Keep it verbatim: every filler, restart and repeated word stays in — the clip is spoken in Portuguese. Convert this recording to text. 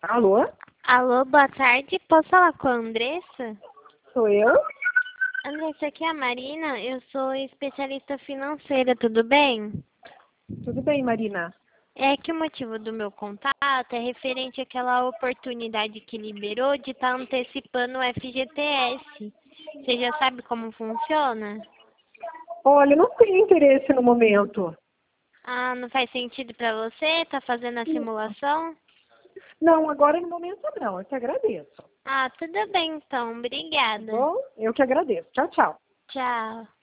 Alô? Alô, boa tarde. Posso falar com a Andressa? Sou eu? Andressa, aqui é a Marina. Eu sou especialista financeira, tudo bem? Tudo bem, Marina? É que o motivo do meu contato é referente àquela oportunidade que liberou de estar antecipando o F G T S. Você já sabe como funciona? Olha, eu não tenho interesse no momento. Ah, não faz sentido para você? Tá fazendo a simulação? Não, agora no momento não. Eu que agradeço. Ah, tudo bem então. Tá Obrigada. bom? Eu que agradeço. Tchau, tchau. Tchau.